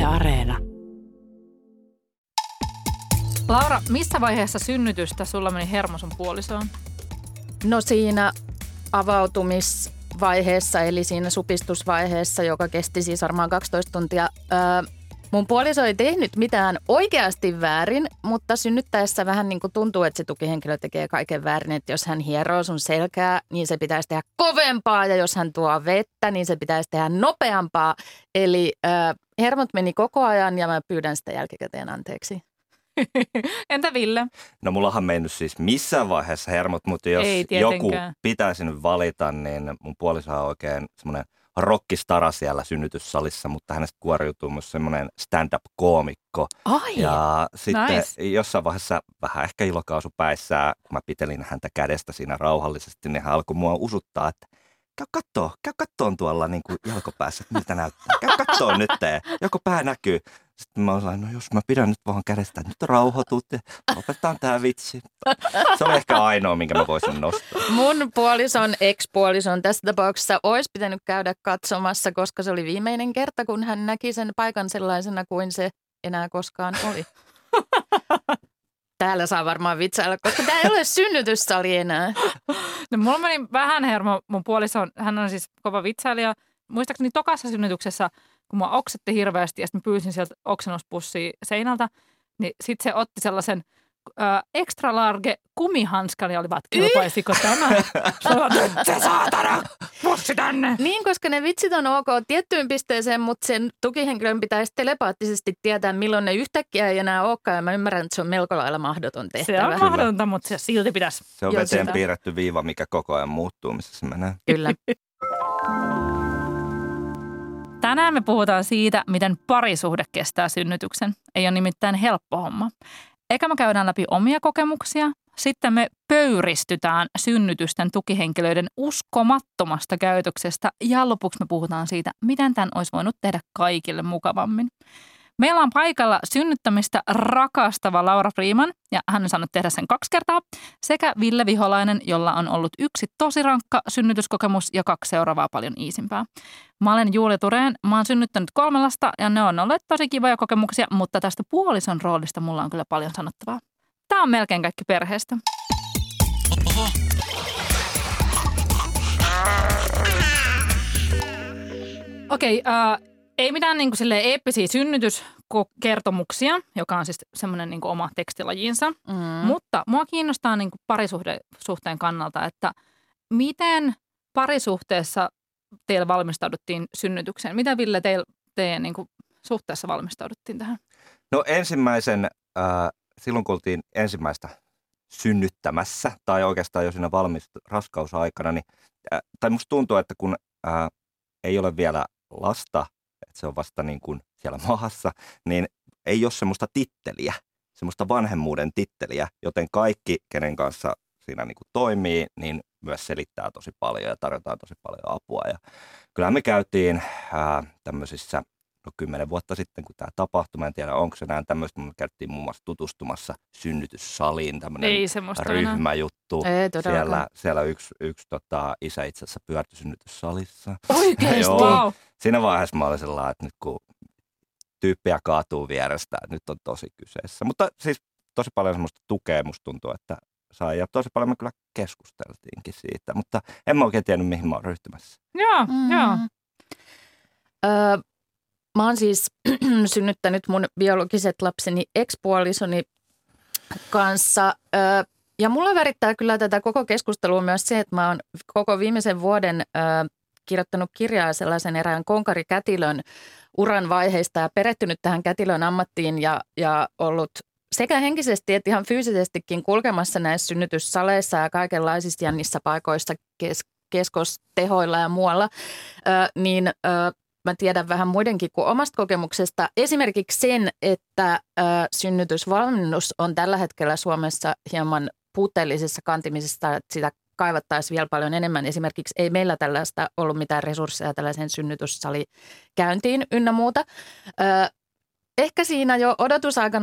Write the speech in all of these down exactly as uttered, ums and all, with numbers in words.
Areena. Laura, missä vaiheessa synnytystä sulla meni hermo sun puolisoon? No siinä avautumisvaiheessa, eli siinä supistusvaiheessa, joka kesti siis varmaan kaksitoista tuntia. Öö, mun puoliso ei tehnyt mitään oikeasti väärin, mutta synnyttäessä vähän niin kuin tuntuu, että se tukihenkilö tekee kaiken väärin. Että jos hän hieroo sun selkää, niin se pitäisi tehdä kovempaa, ja jos hän tuo vettä, niin se pitäisi tehdä nopeampaa. Eli öö, hermot meni koko ajan, ja mä pyydän sitä jälkikäteen anteeksi. Entä Ville? No mullahan mennyt siis missään vaiheessa hermot, mutta jos joku pitäisi nyt valita, niin mun puoliso on oikein semmoinen rockistara siellä synnytyssalissa, mutta hänestä kuoriutuu myös semmoinen stand-up-koomikko. Ai, ja sitten nice. Jossain vaiheessa vähän ehkä ilokausupäissään, kun mä pitelin häntä kädestä siinä rauhallisesti, niin hän alkoi mua usuttaa, että käy kattoo, käy kattoon tuolla niin kuin jalkopäässä, että miltä näyttää. Käy kattoon nyt, joko pää näkyy. Sitten mä olin, no jos mä pidän nyt vaan kädestä, nyt rauhoitut ja lopetetaan tää vitsi. Se oli ehkä ainoa, minkä mä voisin nostaa. Mun puolison, ex-puolison tässä tapauksessa olisi pitänyt käydä katsomassa, koska se oli viimeinen kerta, kun hän näki sen paikan sellaisena kuin se enää koskaan oli. Täällä saa varmaan vitsailla, koska tää ei ole synnytyssali enää. No mulla meni vähän hermo mun puolisoon. Hän on siis kova vitsailija. Muistaakseni tokassa synnytyksessä, kun mua oksetti hirveästi ja sitten mä pyysin sieltä oksennuspussia seinältä, niin sitten se otti sellaisen äh, extra large kumihanskan ja oli vaan, että kelpaisiko tämä? Se saatana, pussi tänne! Niin, koska ne vitsit on ok tiettyyn pisteeseen, mutta sen tukihenkilön pitäisi telepaattisesti tietää, milloin ne yhtäkkiä ei enää olekaan. Ja mä ymmärrän, että se on melko lailla mahdoton tehtävä. Se on mahdotonta, mutta se silti pitäisi. Se on veteen sitä piirretty viiva, mikä koko ajan muuttuu, missä se menee. Kyllä. Tänään me puhutaan siitä, miten parisuhde kestää synnytyksen. Ei ole nimittäin helppo homma. Eikä me käydään läpi omia kokemuksia. Sitten me pöyristytään synnytysten tukihenkilöiden uskomattomasta käytöksestä. Ja lopuksi me puhutaan siitä, miten tämän olisi voinut tehdä kaikille mukavammin. Meillä on paikalla synnyttämistä rakastava Laura Freeman, ja hän on saanut tehdä sen kaksi kertaa, sekä Ville Viholainen, jolla on ollut yksi tosi rankka synnytyskokemus ja kaksi seuraavaa paljon iisimpää. Mä olen Julia Tureen, mä oon synnyttänyt kolme lasta, ja ne on olleet tosi kivoja kokemuksia, mutta tästä puolison roolista mulla on kyllä paljon sanottavaa. Tää on melkein kaikki perheestä. Okei, okay, uh, ei mitään niin kuin silleen eeppisiä synnytyskertomuksia, joka on siis semmoinen niin kuin oma tekstilajinsa, mm. mutta mua kiinnostaa niin kuin parisuhteen kannalta, että miten parisuhteessa teillä valmistauduttiin synnytykseen? Miten Ville teillä, teidän niin kuin suhteessa valmistauduttiin tähän? No ensimmäisen, äh, silloin kun oltiin ensimmäistä synnyttämässä tai oikeastaan jo siinä valmista raskausaikana, niin, äh, tai musta tuntuu, että kun äh, ei ole vielä lasta, että se on vasta niin kuin siellä maassa, niin ei ole semmoista titteliä, semmoista vanhemmuuden titteliä, joten kaikki, kenen kanssa siinä niin kuin toimii, niin myös selittää tosi paljon ja tarjotaan tosi paljon apua. Ja kyllä me käytiin ää, tämmöisissä, no kymmenen vuotta sitten, kun tämä tapahtui, mä en tiedä, onko se enää tämmöistä, mutta me käytiin muun muassa tutustumassa synnytyssaliin, tämmöinen ryhmäjuttu. Ei, siellä, siellä yksi, yksi tota, isä itse asiassa pyörtyi synnytyssalissa. Oikeesti? Wow. Siinä vaiheessa mä olin sellainen, että nyt kun tyyppiä kaatuu vierestä, että nyt on tosi kyseessä. Mutta siis tosi paljon semmoista tukea musta tuntuu, että sai. Ja tosi paljon me kyllä keskusteltiinkin siitä, mutta en mä oikein tiennyt, mihin mä oon ryhtymässä. Joo, mm. joo. Öö, mä oon siis synnyttänyt mun biologiset lapseni ex-puolisoni kanssa. Öö, ja mulla värittää kyllä tätä koko keskustelua myös se, että mä oon koko viimeisen vuoden öö, kirjoittanut kirjaa sellaisen erään konkarikätilön uran vaiheista ja perehtynyt tähän kätilön ammattiin ja, ja ollut sekä henkisesti että ihan fyysisestikin kulkemassa näissä synnytyssaleissa ja kaikenlaisissa jännissä paikoissa, kes, keskostehoilla ja muualla, ö, niin ö, mä tiedän vähän muidenkin kuin omasta kokemuksesta. Esimerkiksi sen, että ö, synnytysvalmennus on tällä hetkellä Suomessa hieman puutteellisessa kantimisessa, että sitä kaivattaisiin vielä paljon enemmän. Esimerkiksi ei meillä tällaista ollut mitään resursseja tällaisen synnytyssalikäyntiin ynnä muuta. Ö, ehkä siinä jo odotusaikana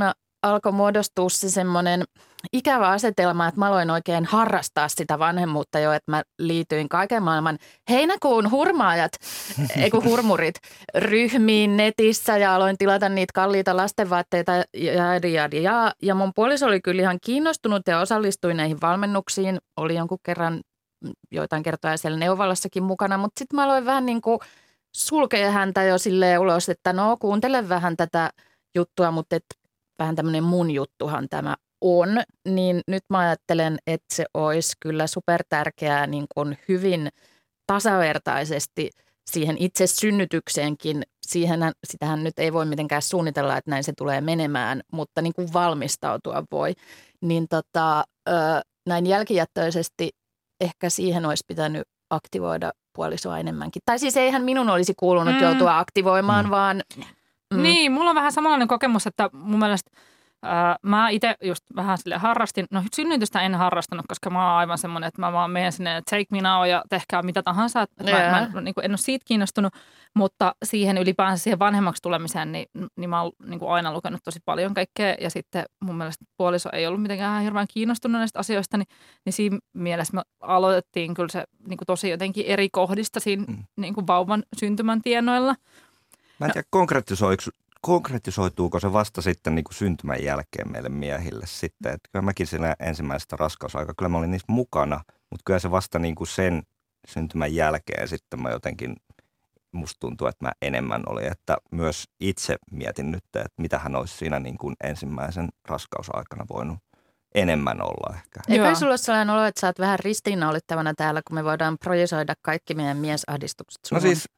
alkoi muodostua se semmoinen ikävä asetelma, että mä aloin oikein harrastaa sitä vanhemmuutta jo, että mä liityin kaiken maailman heinäkuun hurmaajat, ei kun hurmurit, ryhmiin netissä ja aloin tilata niitä kalliita lastenvaatteita ja, ja, ja, ja mun puoliso oli kyllä ihan kiinnostunut ja osallistui näihin valmennuksiin, oli jonkun kerran joitain kertoja siellä neuvolassakin mukana, mutta sitten mä aloin vähän niin kuin sulkea häntä jo silleen ulos, että no kuuntele vähän tätä juttua, mutta et vähän tämmöinen mun juttuhan tämä on, niin nyt mä ajattelen, että se olisi kyllä supertärkeää niin kuin hyvin tasavertaisesti siihen itse synnytykseenkin. Siihenhän, sitähän nyt ei voi mitenkään suunnitella, että näin se tulee menemään, mutta niin kuin valmistautua voi. Niin tota, näin jälkijättöisesti ehkä siihen olisi pitänyt aktivoida puolisoa enemmänkin. Tai siis eihän minun olisi kuulunut mm. joutua aktivoimaan, mm. vaan... Mm. Niin, mulla on vähän samanlainen kokemus, että mun mielestä ää, mä itse just vähän sille harrastin. No synnytystä en harrastanut, koska mä oon aivan semmoinen, että mä vaan menen sinne take me now ja tehkää mitä tahansa. Että yeah. mä, mä niin kuin en ole siitä kiinnostunut, mutta siihen ylipäänsä siihen vanhemmaksi tulemiseen, niin, niin mä oon niin kuin aina lukenut tosi paljon kaikkea. Ja sitten mun mielestä puoliso ei ollut mitenkään hirveän kiinnostunut näistä asioista, niin, niin siinä mielessä me aloitettiin kyllä se niin kuin tosi jotenkin eri kohdista siinä mm. niin kuin vauvan syntymän tienoilla. Mä en tiedä, konkretisoituuko se vasta sitten niin kuin syntymän jälkeen meille miehille sitten. Että kyllä mäkin siinä ensimmäisestä raskausaikaa, kyllä mä olin niissä mukana, mutta kyllä se vasta niin kuin sen syntymän jälkeen sitten mä jotenkin, musta tuntuu, että mä enemmän olin. Että myös itse mietin nyt, että mitähän olisi siinä niin kuin ensimmäisen raskausaikana voinut enemmän olla ehkä. Eikä sulla ole sellainen olo, että sä oot vähän ristiinnaulittavana täällä, kun me voidaan projisoida kaikki meidän miesahdistukset suhun? No siis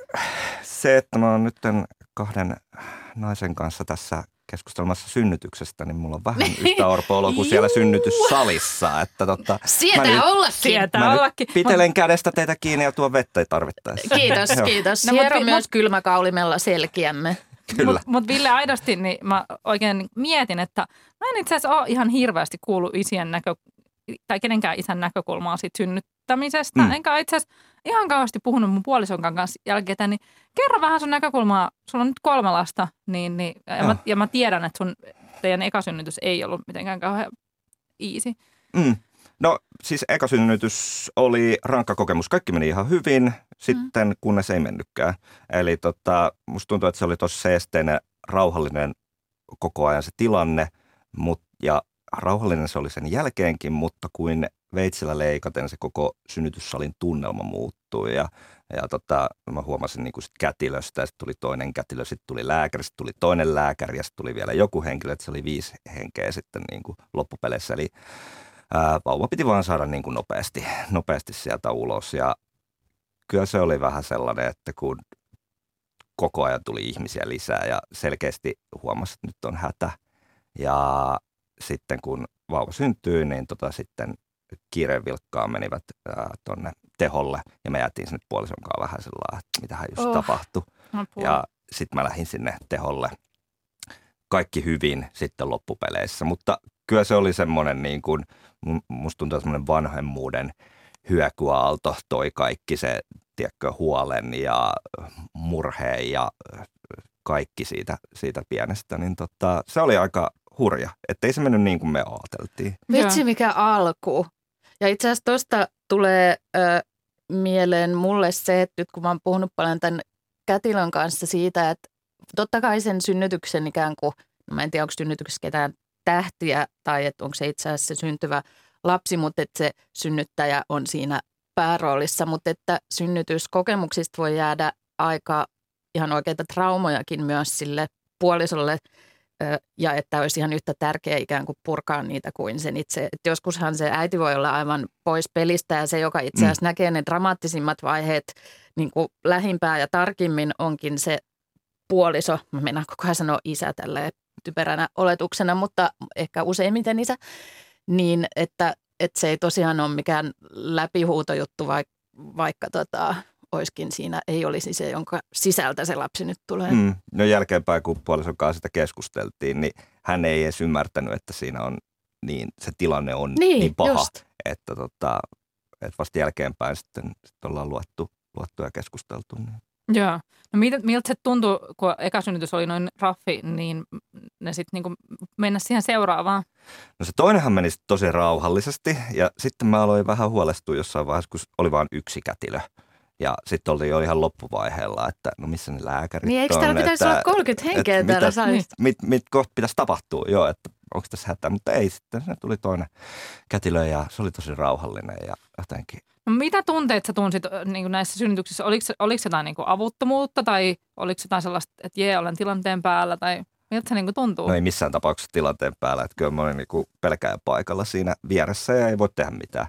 se, että mä oon nyt kahden naisen kanssa tässä keskustelemassa synnytyksestä, niin mulla on vähän yhtä orpo-olo kuin siellä synnytyssalissa. Että tota, sietää nyt, ollakin. Sietää ollakin. Pitelen kädestä teitä kiinni ja tuon vettä tarvittaessa. Kiitos, kiitos. No, Hiero myös mut, kylmäkaulimella selkiämme. Kyllä. Mutta mut Ville aidosti, niin mä oikein mietin, että mä en itse asiassa ole ihan hirveästi kuullut isien näkö, tai kenenkään isän näkökulmaa siitä synnyttämisestä. Mm. Enkä itse asiassa ihan kauheasti puhunut mun puolison kanssa jälkeen, niin kerro vähän sun näkökulmaa. Sulla on nyt kolme lasta, niin, niin, ja, mä, ja mä tiedän, että sun teidän ekasynnytys ei ollut mitenkään kauhean easy. Mm. No siis ekasynnytys oli rankka kokemus. Kaikki meni ihan hyvin, sitten mm. kunnes ei mennytkään. Eli tota, musta tuntuu, että se oli tosi seesteinen, rauhallinen koko ajan se tilanne, mut, ja rauhallinen se oli sen jälkeenkin, mutta kuin veitsellä leikaten se koko synnytyssalin tunnelma muuttui ja, ja tota, mä huomasin niin kuin sit kätilöstä ja sitten tuli toinen kätilö, sitten tuli lääkäri, sitten tuli toinen lääkäri ja sitten tuli vielä joku henkilö, että se oli viisi henkeä sitten niin kuin loppupeleissä. Eli ää, vauva piti vaan saada niin kuin nopeasti, nopeasti sieltä ulos ja kyllä se oli vähän sellainen, että kun koko ajan tuli ihmisiä lisää ja selkeästi huomasi, että nyt on hätä ja sitten kun vauva syntyi, niin tota sitten kiireen vilkkaan menivät tuonne teholle ja me jäätiin sinne puolison kanssa vähän sellainen, että mitähän just oh, tapahtui. Apua. Ja sitten mä lähdin sinne teholle. Kaikki hyvin sitten loppupeleissä, mutta kyllä se oli semmoinen niin kuin, musta tuntuu semmoinen vanhemmuuden hyökyaalto toi kaikki se, tiedätkö, huolen ja murheen ja kaikki siitä, siitä pienestä, niin tota, se oli aika hurja, ettei se mennyt niin kuin me ajateltiin. Vitsi mikä alku. Ja itse asiassa tuosta tulee ö, mieleen mulle se, että nyt kun mä oon puhunut paljon tämän kätilön kanssa siitä, että totta kai sen synnytyksen ikään kuin, no mä en tiedä onko synnytyksessä ketään tähtiä tai että onko se itse asiassa se syntyvä lapsi, mutta että se synnyttäjä on siinä pääroolissa, mutta että synnytyskokemuksista voi jäädä aika ihan oikeita traumojakin myös sille puolisolle ja että olisi ihan yhtä tärkeää ikään kuin purkaa niitä kuin sen itse. Että joskushan se äiti voi olla aivan pois pelistä ja se, joka itse asiassa mm. näkee ne dramaattisimmat vaiheet niin kuin lähimpää ja tarkimmin onkin se puoliso. Mä mennään koko ajan sanoa isä tälleen typeränä oletuksena, mutta ehkä useimmiten isä. Niin, että, että se ei tosiaan ole mikään läpihuutojuttu, vaikka, vaikka tota, olisikin siinä, ei olisi se, jonka sisältä se lapsi nyt tulee. Mm. No jälkeenpäin, kun puolison kanssa sitä keskusteltiin, niin hän ei edes ymmärtänyt, että siinä on niin, se tilanne on niin, niin paha, just. että, tota, että vasta jälkeenpäin sitten, sitten ollaan luettu, luettu ja keskusteltu. Niin. Joo. No miltä, miltä se tuntui, kun ekasynnytys oli noin raffi, niin ne sitten niinku mennä siihen seuraavaan? No se toinenhan meni tosi rauhallisesti ja sitten mä aloin vähän huolestua jossain vaiheessa, kun oli vain yksi kätilö. Ja sitten oltiin jo ihan loppuvaiheella, että no missä ne lääkärit on. Niin eikö täällä pitäisi että, olla kolmekymmentä henkeä täällä salissa? Mit, mit, mit kohta pitäisi tapahtua, joo, että onko tässä hätää, mutta ei sitten. Se tuli toinen kätilö ja se oli tosi rauhallinen ja jotenkin. No mitä tunteet sä tunsit niin näissä synnytyksissä? Oliko, oliko jotain niin avuttomuutta tai oliko jotain sellaista, että jee, olen tilanteen päällä tai miltä se niin tuntuu? No ei missään tapauksessa tilanteen päällä, että kyllä mä olin niin pelkää paikalla siinä vieressä ja ei voi tehdä mitään.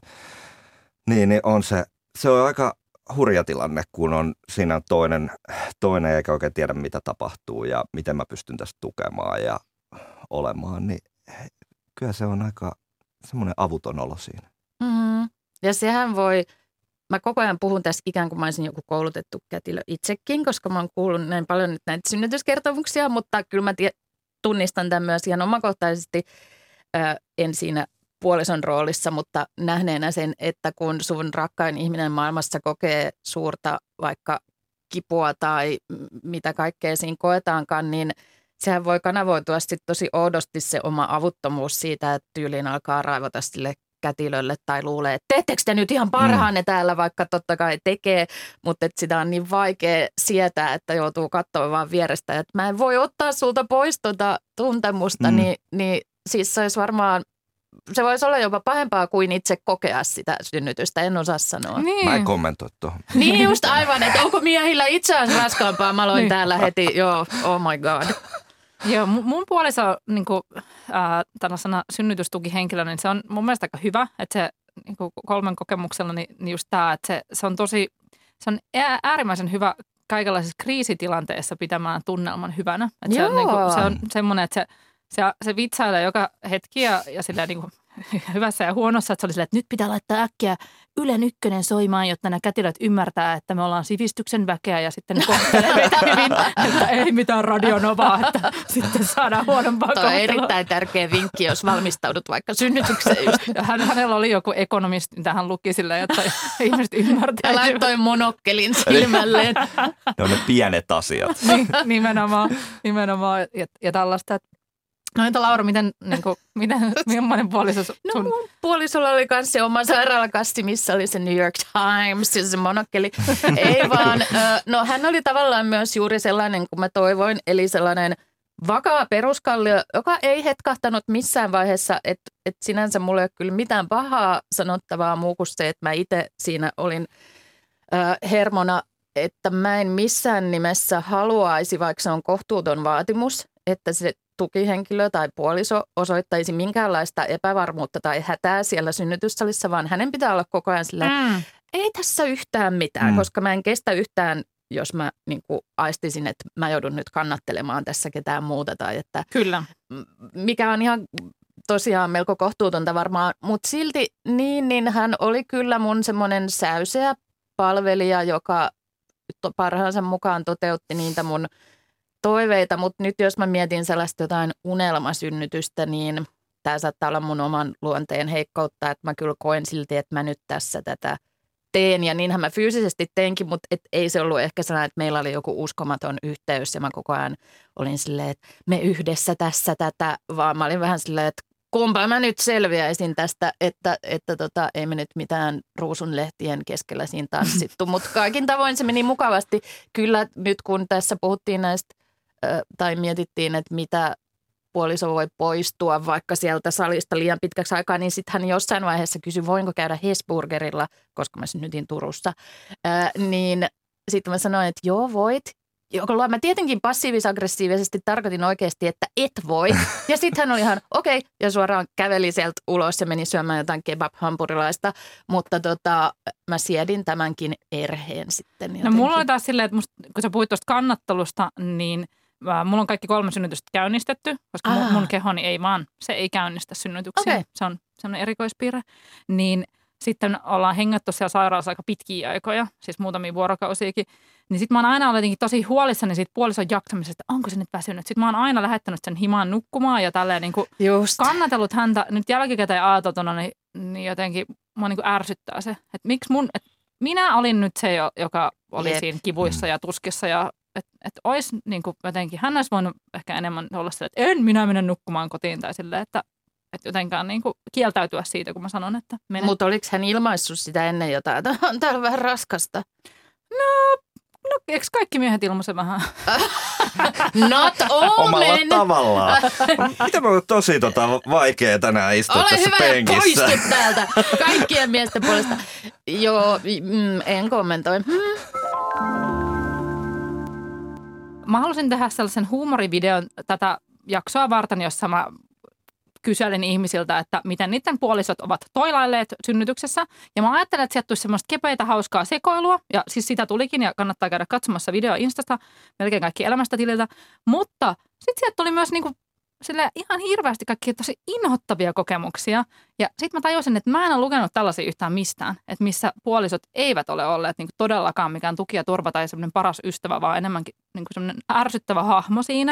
Niin, niin on se, se on aika hurja tilanne, kun on siinä toinen, toinen eikä oikein tiedä, mitä tapahtuu ja miten mä pystyn tästä tukemaan ja olemaan, niin kyllä se on aika semmoinen avuton olo siinä. Mm-hmm. Ja sehän voi, mä koko ajan puhun tässä ikään kuin mä olisin joku koulutettu kätilö itsekin, koska mä oon kuullut näin paljon nyt näitä synnytyskertomuksia, mutta kyllä mä tie, tunnistan tämän myös ihan omakohtaisesti, ää, en siinä puolison roolissa, mutta nähneenä sen, että kun sun rakkain ihminen maailmassa kokee suurta vaikka kipua tai mitä kaikkea siinä koetaankaan, niin sehän voi kanavoitua sitten tosi oudosti se oma avuttomuus siitä, että tyyliin alkaa raivota sille kätilölle tai luulee, että teettekö te nyt ihan parhaanne täällä, vaikka totta kai tekee, mutta että sitä on niin vaikea sietää, että joutuu katsoa vaan vierestä, että mä en voi ottaa sulta pois tuota tuntemusta, mm. niin, niin siis se olisi varmaan, se voisi olla jopa pahempaa kuin itse kokea sitä synnytystä, en osaa sanoa. Niin. Mä en kommentoi tuohon. Niin just aivan, että onko miehillä itseään raskaampaa, mä aloin niin. täällä heti, joo, oh my god. Joo, mun puoliso niin kuin, äh, tällaisena synnytystukihenkilönä, niin se on mun mielestä aika hyvä, että se niin kuin kolmen kokemuksella, niin, niin just tämä, että se, se on tosi, se on äärimmäisen hyvä kaikenlaisissa kriisitilanteissa pitämään tunnelman hyvänä. Että se, on, niin kuin, se on semmoinen, että se, se, se vitsailee joka hetki ja, ja silleen niin kuin hyvässä ja huonossa, että se oli silleen, että nyt pitää laittaa äkkiä Ylen ykkönen soimaan, jotta nämä kätilöt ymmärtää, että me ollaan sivistyksen väkeä ja sitten ne kohtelee meitä hyvin, että ei mitään radionovaa, että sitten saadaan huonompaa kohtelua. Tuo on erittäin tärkeä vinkki, jos valmistaudut vaikka synnytykseen. Just. Hän, hänellä oli joku ekonomisti, mitä hän luki silleen, että ihmiset ymmärtää. Ja laittoi monokkelin silmälleen. Ne on ne pienet asiat. Niin, nimenomaan, nimenomaan ja, ja tällaista, että no entä Laura, miten, niin kuin, miten, millainen puoliso sun? No mun puolisolla oli myös se oma sairaalakassi, missä oli se New York Times ja se monokkeli. Ei vaan, no hän oli tavallaan myös juuri sellainen kuin mä toivoin, eli sellainen vakaa peruskallio, joka ei hetkahtanut missään vaiheessa, että et sinänsä mulla ei ole kyllä mitään pahaa sanottavaa muu kuin se, että mä itse siinä olin äh, hermona, että mä en missään nimessä haluaisi, vaikka se on kohtuuton vaatimus, että se tukihenkilö tai puoliso osoittaisi minkäänlaista epävarmuutta tai hätää siellä synnytyssalissa, vaan hänen pitää olla koko ajan sillä, mm. ei tässä yhtään mitään, mm. koska mä en kestä yhtään, jos mä niin kuin aistisin, että mä joudun nyt kannattelemaan tässä ketään muuta. Tai että, Kyllä. Mikä on ihan tosiaan melko kohtuutonta varmaan, mutta silti niin, niin hän oli kyllä mun semmoinen säyseä palvelija, joka parhaansa mukaan toteutti niitä mun toiveita, mutta nyt jos mä mietin sellaista jotain unelmasynnytystä, niin tämä saattaa olla mun oman luonteen heikkoutta, että mä kyllä koen silti, että mä nyt tässä tätä teen. Ja niinhän mä fyysisesti teinkin, mutta et ei se ollut ehkä sellainen, että meillä oli joku uskomaton yhteys ja mä koko ajan olin silleen, että me yhdessä tässä tätä, vaan mä olin vähän silleen, että kumpa mä nyt selviäisin tästä, että, että tota, ei me nyt mitään ruusunlehtien keskellä siinä tanssittu, mutta kaikin tavoin se meni mukavasti. Kyllä nyt kun tässä puhuttiin näistä tai mietittiin, että mitä puoliso voi poistua vaikka sieltä salista liian pitkäksi aikaa, niin sitten hän jossain vaiheessa kysyi, voinko käydä Hesburgerilla, koska mä synnytin Turussa. Ää, niin sitten mä sanoin, että joo voit. Jolloin mä tietenkin passiivis-aggressiivisesti tarkoitin oikeasti, että et voi. Ja sitten hän oli ihan okei okay, ja suoraan käveli sieltä ulos ja meni syömään jotain kebab-hampurilaista. Mutta tota, mä siedin tämänkin erheen sitten. Jotenkin. No mulla oli taas silleen, että musta, kun sä puhuit tuosta kannattelusta, niin äh, mulla on kaikki kolme synnytystä käynnistetty, koska mun, mun kehoni ei vaan, se ei käynnistä synnytyksiä. Okay. Se on sellainen erikoispiirre. Niin sitten ollaan hengattu siellä sairaalassa aika pitkiä aikoja, siis muutamia vuorokausiakin. Niin sit mä oon aina ollut jotenkin tosi huolissani siitä puolison jaksamisesta, että onko se nyt väsynyt. Sitten mä oon aina lähettänyt sen himaan nukkumaan ja tälleen niin kuin kannatellut häntä nyt jälkikäteen ajateltuna, niin, niin jotenkin mua niin kuin ärsyttää se. Että miksi mun, että minä olin nyt se, joka oli Jep. siinä kivuissa ja tuskissa ja että et olisi niin kuin jotenkin, hän olisi voinut ehkä enemmän olla sille, että en minä mennä nukkumaan kotiin tai silleen, että että jotenkaan niin kuin kieltäytyä siitä, kun mä sanon, että menen. Mutta oliko hän ilmaissut sitä ennen jotain, että on täällä vähän raskasta? No, no eikö kaikki miehet ilmaise vähän? Not all Omalla men. tavallaan. Mitä mä oon tosi tota, vaikea tänään istua Ole tässä hyvä penkissä. ja poistu täältä kaikkien miesten puolesta. Joo, mm, en kommentoi. Hmm. Mä halusin tehdä sellaisen huumorivideon tätä jaksoa varten, jossa mä kyselin ihmisiltä, että miten niiden puolisot ovat toilailleet synnytyksessä. Ja mä ajattelin, että sieltä tulisi semmoista kepeitä, hauskaa sekoilua. Ja siis sitä tulikin ja kannattaa käydä katsomassa video Instasta, melkein kaikki elämästä tililtä. Mutta sitten sieltä tuli myös niinku sille ihan hirveästi kaikki tosi inhottavia kokemuksia. Ja sitten mä tajusin, että mä en ole lukenut tällaisia yhtään mistään, että missä puolisot eivät ole olleet niinku todellakaan mikään tuki ja turva tai semmoinen paras ystävä, vaan enemmänkin niinku semmoinen ärsyttävä hahmo siinä.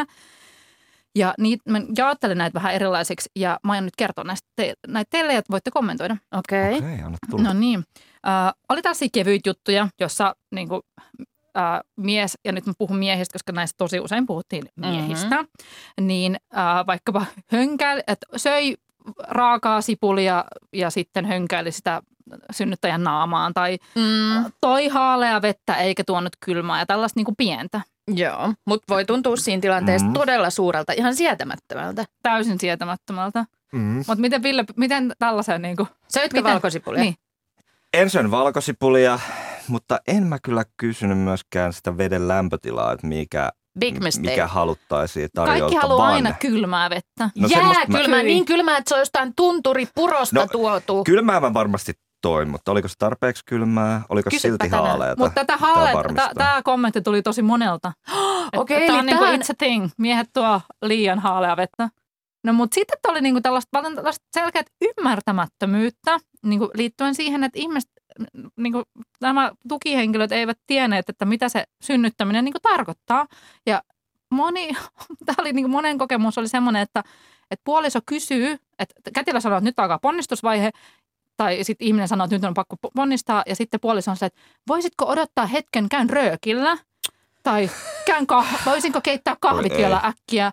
Ja niitä, mä jaottelin näitä vähän erilaisiksi ja mä aion nyt kertoa näistä te, näitä teille ja voitte kommentoida. Okei. Okay. Okei, okay, anna tulla. No niin. Äh, oli tällaisia kevyitä juttuja, jossa niin kuin, äh, mies, ja nyt mä puhun miehistä, koska näistä tosi usein puhuttiin miehistä, mm-hmm. niin äh, vaikkapa hönkäili, että söi raakaa sipulia ja sitten hönkäili sitä synnyttäjän naamaan tai mm. toi haalea vettä eikä tuonut kylmää ja tällaista niin kuin pientä. Joo, mutta voi tuntua siinä tilanteessa mm. todella suurelta, ihan sietämättömältä. Täysin sietämättömältä. Mm. Mutta miten Ville, miten tällaisen niin kuin... Söitkö miten? valkosipulia? Niin. En syön valkosipulia, mutta en mä kyllä kysynyt myöskään sitä veden lämpötilaa, että mikä, Big mistake. mikä haluttaisiin tarjolta. Kaikki haluaa vaan... aina kylmää vettä. No Jää kylmää, mä... niin kylmää, että se on jostain tunturipurosta no, tuotu. Kylmää mä varmasti toin, mutta oliko se tarpeeksi kylmää? Oliko Kysypä silti tänään. haaleeta? Mutta tätä haaleeta, tämä kommentti tuli tosi monelta. Okei, Tämä eli on niinku tähän... it's a thing. Miehet tuo liian haalea vettä. No mutta sitten oli niinku tällaista, paljon tällaista selkeät ymmärtämättömyyttä niinku liittyen siihen, että ihmiset, niinku, nämä tukihenkilöt eivät tienneet, että mitä se synnyttäminen niinku tarkoittaa. Ja moni, tämä oli niinku monen kokemus oli semmoinen, että, että puoliso kysyy, että kätilö sanoo, että nyt alkaa ponnistusvaihe. Tai sitten ihminen sanoo, että nyt on pakko ponnistaa. Ja sitten puoliso on se, että voisitko odottaa hetken, käyn röökillä. Tai käyn kah- voisinko keittää kahvit Oi, vielä äkkiä.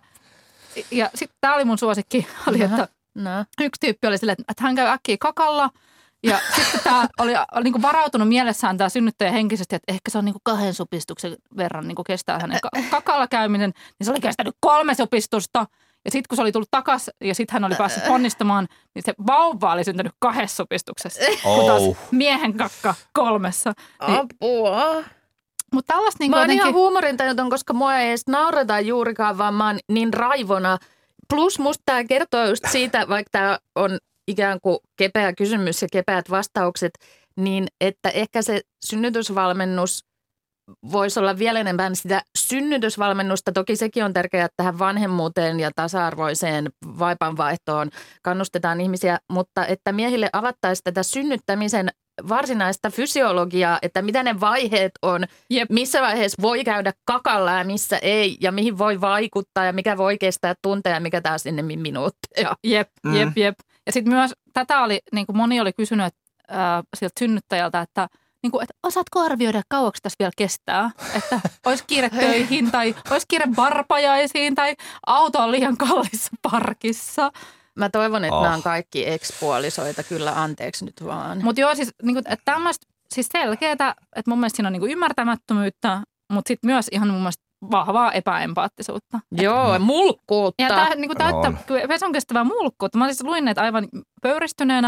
Ja sitten tämä oli mun suosikki, oli, että no. yksi tyyppi oli silleen, että hän käy äkkiä kakalla. Ja sitten tämä oli, oli niin kuin varautunut mielessään tämä synnyttäjä henkisesti, että ehkä se on niin kuin kahden supistuksen verran niin kuin kestää hänen kakalla käyminen. Niin se oli kestänyt kolme supistusta. Ja sitten kun se oli tullut takaisin ja sitten hän oli päässyt ponnistamaan, niin se vauva oli syntynyt kahdessa supistuksessa. Oh. Kun taas miehen kakka kolmessa. Niin, apua. Mutta tällaista niin mä oon jotenkin... ihan huumorintajuton, koska mua ei edes naureta juurikaan, vaan mä oon niin raivona. Plus musta tää kertoo just siitä, vaikka tää on ikään kuin kepeä kysymys ja kepeät vastaukset, niin että ehkä se synnytysvalmennus voisi olla vielä enemmän sitä synnytysvalmennusta. Toki sekin on tärkeää, että tähän vanhemmuuteen ja tasa-arvoiseen vaipanvaihtoon kannustetaan ihmisiä, mutta että miehille avattaisiin tätä synnyttämisen varsinaista fysiologiaa, että mitä ne vaiheet on, Jep. missä vaiheessa voi käydä kakalla ja missä ei, ja mihin voi vaikuttaa ja mikä voi kestää tunteja ja mikä taas enemmän minuutteja. Jep, mm. jep, jep. Ja sitten myös tätä oli, niin kuin moni oli kysynyt äh, sieltä synnyttäjältä, että niin kuin, että osaatko arvioida, kauaksi tässä vielä kestää? Että olisi kiire töihin tai olisi kiire varpajaisiin tai auto on liian kallissa parkissa. Mä toivon, että oh. nämä on kaikki ex-puolisoita, kyllä anteeksi nyt vaan. Mutta joo, siis, niin kuin, että tämmöistä siis selkeää, että mun mielestä siinä on niin kuin ymmärtämättömyyttä, mutta sitten myös ihan mun mielestä vahvaa epäempaattisuutta. Joo, mulkkuutta. Ja tämä niin kuin täyttä pesun kestävää mulkkuutta. Mä siis luin näitä aivan pöyristyneenä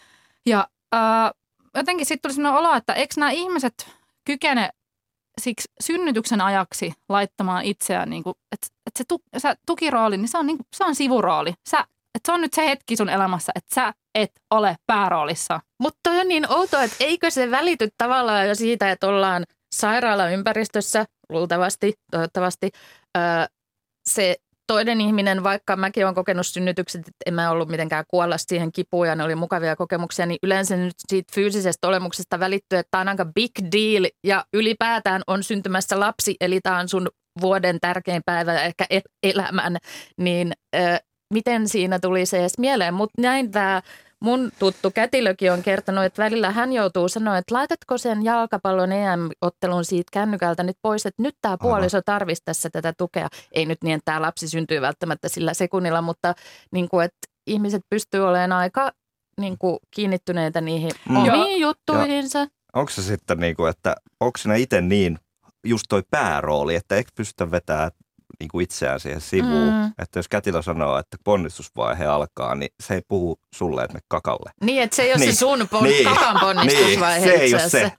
ja äh, jotenkin sitten tuli sellainen olo, että eikö nämä ihmiset kykene siksi synnytyksen ajaksi laittamaan itseään, niin kuin, että, että se, tu, se tukirooli, niin se on, niin kuin, se on sivurooli. Sä, että se on nyt se hetki sun elämässä, että sä et ole pääroolissa. Mutta toi on niin outoa, että eikö se välity tavallaan jo siitä, että ollaan sairaalaympäristössä, luultavasti, toivottavasti, öö, se toinen ihminen, vaikka mäkin olen kokenut synnytykset, että en mä ollut mitenkään kuolla siihen kipuun ja ne oli mukavia kokemuksia, niin yleensä nyt siitä fyysisestä olemuksesta välittyy, että tämä on aika big deal ja ylipäätään on syntymässä lapsi, eli tämä on sun vuoden tärkein päivä ja ehkä elämän, niin ö, miten siinä tuli se edes mieleen. Mutta näin tämä mun tuttu kätilökin on kertonut, että välillä hän joutuu sanoa, että laitatko sen jalkapallon E M-ottelun siitä kännykältä nyt pois, että nyt tämä puoliso tarvitsisi tässä tätä tukea. Ei nyt niin, että tämä lapsi syntyy välttämättä sillä sekunnilla, mutta niin kuin, että ihmiset pystyy olemaan aika niin kuin kiinnittyneitä niihin mm. omiin juttuihinsa. Ja onko se sitten niin kuin, että onko siinä itse niin just toi päärooli, että eikö pystytä vetämään niin kuin itseään siihen sivuun. Mm. Että jos kätilö sanoo, että ponnistusvaihe alkaa, niin se ei puhu sulle, että me kakalle. Niin, että se ei ole niin. se sun pon- niin. kakan ponnistusvaihe niin, se itse ei ole se.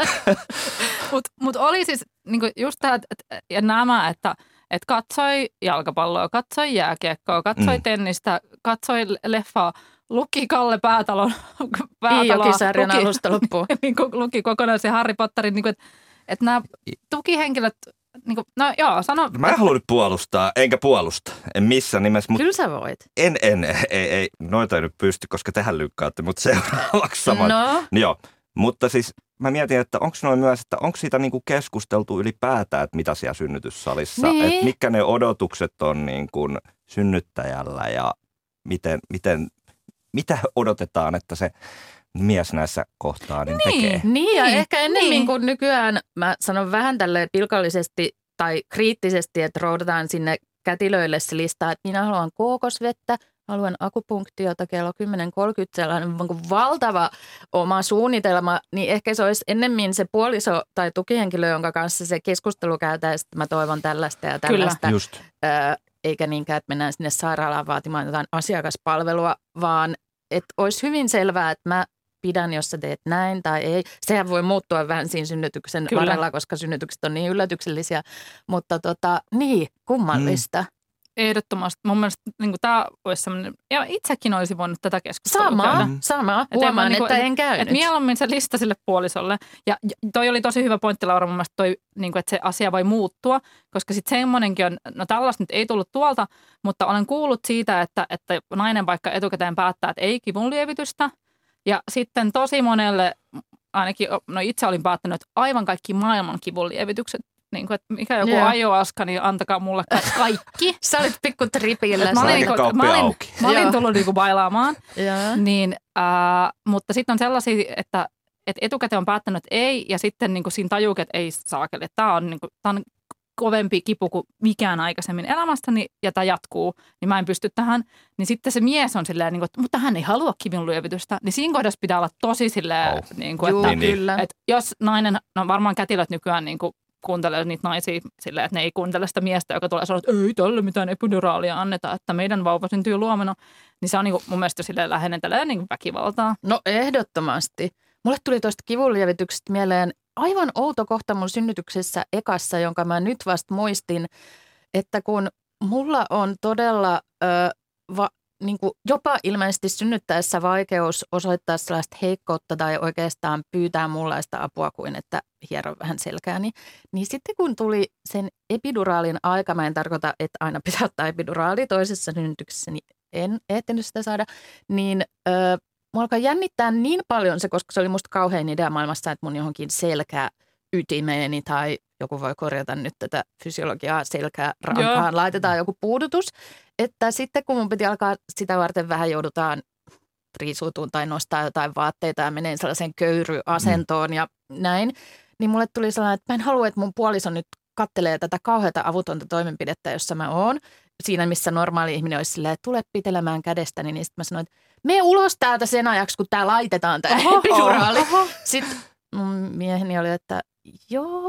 Mutta mut oli siis niinku just tämä, että ja nämä, että et katsoi jalkapalloa, katsoi jääkiekkoa, katsoi mm. tennistä, katsoi leffaa, luki Kalle Päätalon Iijoki-sarjan alusta loppuun. niin luki kokonaisen Harry Potterin, niin että et nämä tukihenkilöt, niin kuin, no joo, sano. Mä en halua nyt puolustaa, enkä puolusta, en missään nimessä. Mut kyllä sä voit. En, en, ei, ei, noita ei nyt pysty, koska tähän lykkäätte, mutta seuraavaksi saman. No. Joo, mutta siis mä mietin, että onko noin myös, että onko siitä niinku keskusteltu ylipäätään, että mitä siellä synnytyssalissa, niin. että mitkä ne odotukset on niin kuin synnyttäjällä ja miten, miten, mitä odotetaan, että se mies näissä kohtaa niin niin, tekee. Niin, ja niin, ehkä ennemmin niin. kuin nykyään, mä sanon vähän tälleen pilkallisesti tai kriittisesti, että roudataan sinne kätilöille se lista, että minä haluan kookosvettä, haluan akupunktiota kello kymmenen kolmekymmentä, sellainen valtava oma suunnitelma, niin ehkä se olisi ennemmin se puoliso tai tukihenkilö, jonka kanssa se keskustelu käytäisiin, että mä toivon tällaista ja tällaista. Kyllä, just. Ö, eikä niinkään, että mennään sinne sairaalaan vaatimaan jotain asiakaspalvelua, vaan että olisi hyvin selvää, että mä pidän, jos sä teet näin tai ei. Sehän voi muuttua vähän siinä synnytyksen Kyllä. varrella, koska synnytykset on niin yllätyksellisiä, mutta tota, niin, kummallista. Mm. Ehdottomasti. Mun mielestä niin tämä olisi sellainen, ja itsekin olisi voinut tätä keskustelua Samaa, käydä. samaa. Huomaan, et että niin en käynyt. Että mieluummin se lista sille puolisolle. Ja toi oli tosi hyvä pointti, Laura, mun mielestä toi, niin kuin, että se asia voi muuttua, koska sitten semmoinenkin on, no tällaista nyt ei tullut tuolta, mutta olen kuullut siitä, että, että nainen vaikka etukäteen päättää, että ei kivunlievitystä. Ja sitten tosi monelle, ainakin no itse olin päättänyt, että aivan kaikki maailman kivunlievitykset, niin kuin, että mikä joku yeah. ajoaska, niin antakaa mulle kaikki. Sä olit pikku tripillä. Mä olin, niin mä olin, mä olin tullut niin kuin bailaamaan, niin, äh, mutta sitten on sellaisia, että, että etukäteen on päättänyt, että ei, ja sitten niin kuin siinä tajuukin, että ei saakeli. Tämä on, niin kuin, tämä on kovempi kipu kuin mikään aikaisemmin elämästäni, ja tämä jatkuu, niin mä en pysty tähän. Niin sitten se mies on silleen, niin kuin, että mutta hän ei halua kivunlievitystä, niin siinä kohdassa pitää olla tosi silleen, oh. niin kuin, että, Juu, kyllä. että jos nainen, no varmaan kätilöt nykyään niin kuin kuuntelee niitä naisia silleen, että ne ei kuuntele sitä miestä, joka tulee sanoa, että ei tälle mitään epiduraalia anneta, että meidän vauva syntyy luomena. Niin se on niin kuin, mun mielestä silleen lähenentelee niin kuin väkivaltaa. No ehdottomasti. Mulle tuli tuosta kivunlievityksestä mieleen aivan outo kohta mun synnytyksessä ekassa, jonka mä nyt vasta muistin, että kun mulla on todella ö, va, niin kuin jopa ilmeisesti synnyttäessä vaikeus osoittaa sellaista heikkoutta tai oikeastaan pyytää muunlaista apua kuin että hieron vähän selkääni, niin sitten kun tuli sen epiduraalin aika, mä en tarkoita, että aina pitää ottaa epiduraali toisessa synnytyksessä, niin en ehtinyt sitä saada, niin ö, mua alkaa jännittää niin paljon se, koska se oli musta kauhean idea maailmassa, että mun johonkin selkää ytimeeni tai joku voi korjata nyt tätä fysiologiaa selkää rankaan, Joo. laitetaan joku puudutus. Että sitten kun mun piti alkaa sitä varten vähän joudutaan riisuutuun tai nostaa jotain vaatteita ja menee sellaiseen köyryasentoon mm. ja näin, niin mulle tuli sellainen, että mä en halua, että mun puoliso nyt kattelee tätä kauheata avutonta toimenpidettä, jossa mä oon. Siinä, missä normaali ihminen olisi silleen, että tule pitelemään kädestäni, niin sitten mä sanoin, että mene ulos täältä sen ajaksi, kun tää laitetaan tää oho, epiduraali. Oho. Sitten mun mieheni oli, että joo,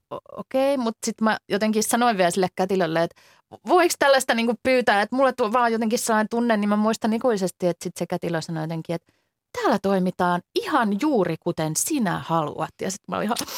okei, okay, mutta sitten mä jotenkin sanoin vielä sille kätilölle, että voiko tällaista niinku pyytää, että mulle tuo vaan jotenkin sellainen tunne, niin mä muistan ikuisesti, että sitten se kätilö sanoi jotenkin, että täällä toimitaan ihan juuri kuten sinä haluat. Ja sitten mä olin ihan,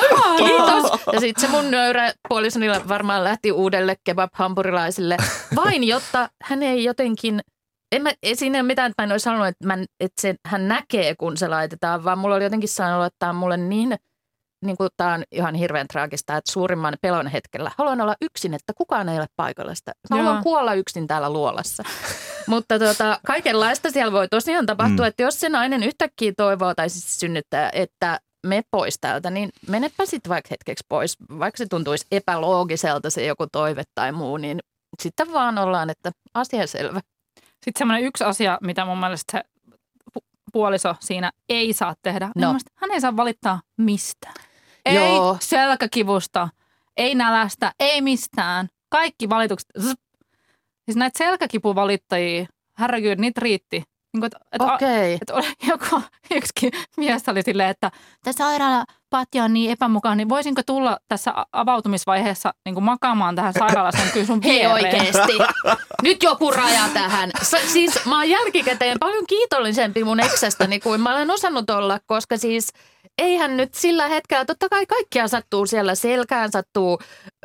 kiitos. Ja sitten se mun nöyrä puolisoni varmaan lähti uudelle kebab-hampurilaisille, vain jotta hän ei jotenkin, en mä, ei siinä ole mitään, että mä en olisi halunnut, että, mä, että se, hän näkee, kun se laitetaan, vaan mulla oli jotenkin sanonut, että tämä on mulle niin, niin kuin tämä on ihan hirveän traagista, että suurimman pelon hetkellä haluan olla yksin, että kukaan ei ole paikalla sitä. Mä haluan kuolla yksin täällä luolassa. Mutta tota, kaikenlaista siellä voi tosiaan tapahtua, mm. että jos se nainen yhtäkkiä toivoo tai siis synnyttää, että me pois täältä, niin menepä sitten vaikka hetkeksi pois. Vaikka se tuntuisi epäloogiselta se joku toive tai muu, niin sitten vaan ollaan, että asia selvä. Sitten semmoinen yksi asia, mitä mun mielestä se puoliso siinä ei saa tehdä. No. Niin hän ei saa valittaa mistään. Ei Joo. selkäkivusta, ei nälästä, ei mistään. Kaikki valitukset. Siis näitä selkäkipuvalittajia, herregud, niitä riitti. Niin että, että, Okei. että oli joku, yksikin mies oli silleen, että tämä sairaalapatja on niin epämukaan, niin voisinko tulla tässä avautumisvaiheessa niin kuin makaamaan tähän sairaalaan kyllä sun Hei viereen? oikeesti. Nyt joku raja tähän. S- siis mä oon jälkikäteen paljon kiitollisempi mun eksästäni kuin mä olen osannut olla, koska siis eihän nyt sillä hetkellä, totta kai kaikkia sattuu siellä, selkään sattuu